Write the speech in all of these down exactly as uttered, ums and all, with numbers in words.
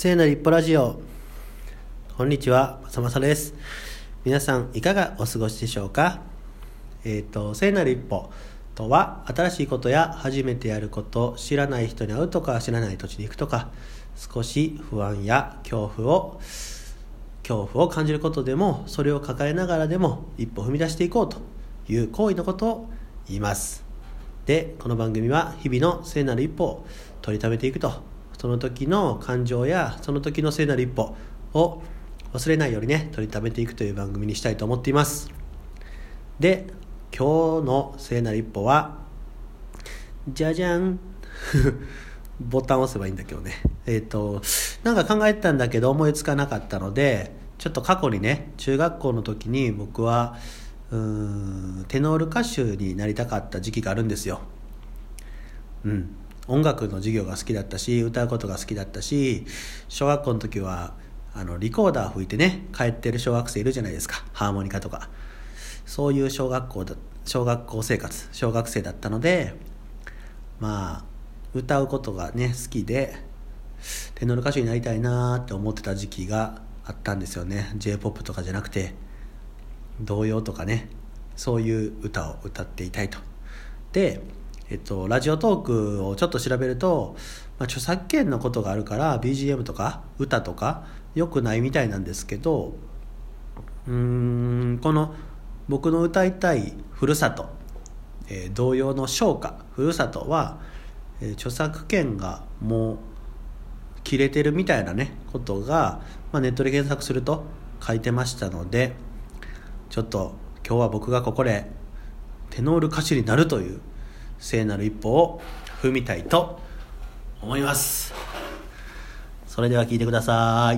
聖なる一歩ラジオ。こんにちは、まさまさです。皆さんいかがお過ごしでしょうか。えっ、ー、と聖なる一歩とは、新しいことや初めてやること、知らない人に会うとか知らない土地に行くとか、少し不安や恐怖を恐怖を感じることでも、それを抱えながらでも一歩踏み出していこうという行為のことを言います。で、この番組は日々の聖なる一歩を取りためていくと、その時の感情やその時の聖なる一歩を忘れないようにね、取りためていくという番組にしたいと思っています。で、今日の聖なる一歩はじゃじゃんボタンを押せばいいんだけどね、えっとなんか考えてたんだけど思いつかなかったので、ちょっと過去にね、中学校の時に僕はうーんテノール歌手になりたかった時期があるんですよ。うん音楽の授業が好きだったし、歌うことが好きだったし、小学校の時はあのリコーダー吹いてね帰ってる小学生いるじゃないですか。ハーモニカとか、そういう小学校だ小学校生活小学生だったので、まあ歌うことがね好きで、テノール歌手になりたいなって思ってた時期があったんですよね。 J-ポップ とかじゃなくて童謡とかね、そういう歌を歌っていたいと。でえっと、ラジオトークをちょっと調べると、まあ、著作権のことがあるから ビージーエム とか歌とか良くないみたいなんですけど、うーんこの僕の歌いたいふるさと、えー、童謡の唱歌ふるさとは、えー、著作権がもう切れてるみたいなねことが、まあ、ネットで検索すると書いてましたので、ちょっと今日は僕がここでテノール歌手になるという聖なる一歩を踏みたいと思います。それでは聞いてくださ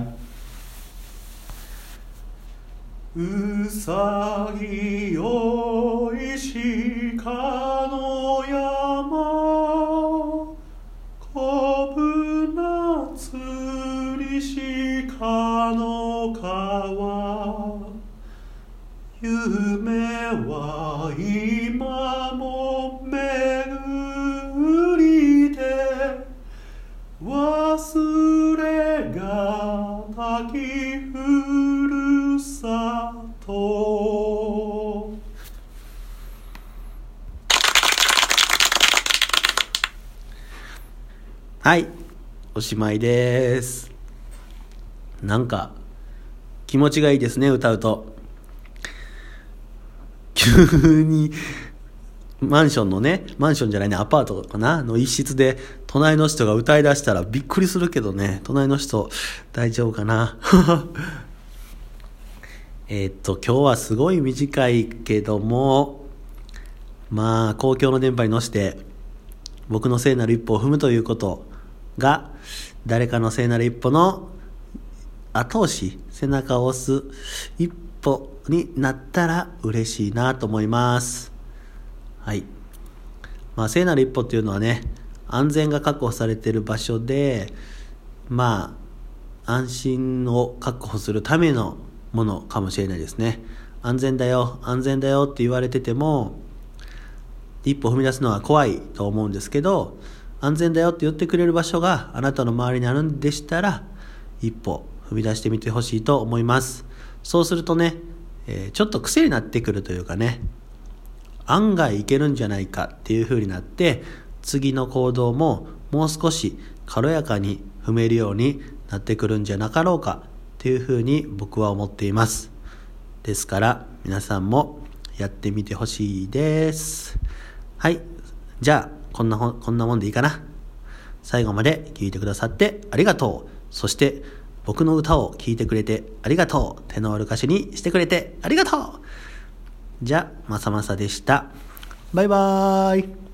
い。うさぎよい鹿の山、こぶなつり鹿の川、夢は今も巡りで、忘れがたきふるさと。はい、おしまいです。なんか気持ちがいいですね、歌うと。急にマンションのねマンションじゃないねアパートかなの一室で隣の人が歌い出したらびっくりするけどね、隣の人大丈夫かなえっと今日はすごい短いけども、まあ公共の電波に乗せて僕の聖なる一歩を踏むということが、誰かの聖なる一歩の後押し、背中を押す一歩になったら嬉しいなと思います。はい。まあ聖なる一歩っていうのはね、安全が確保されている場所で、まあ安心を確保するためのものかもしれないですね。安全だよ安全だよって言われてても、一歩踏み出すのは怖いと思うんですけど、安全だよって言ってくれる場所があなたの周りにあるんでしたら、一歩踏み出してみてほしいと思います。そうするとね、えー、ちょっと癖になってくるというかね、案外いけるんじゃないかっていう風になって、次の行動ももう少し軽やかに踏めるようになってくるんじゃなかろうかっていう風に僕は思っています。ですから皆さんもやってみてほしいです。はい、じゃあこんなほこんなもんでいいかな。最後まで聞いてくださってありがとう。そして僕の歌を聴いてくれてありがとう。テノール歌手にしてくれてありがとう。じゃあまさまさでした。バイバーイ。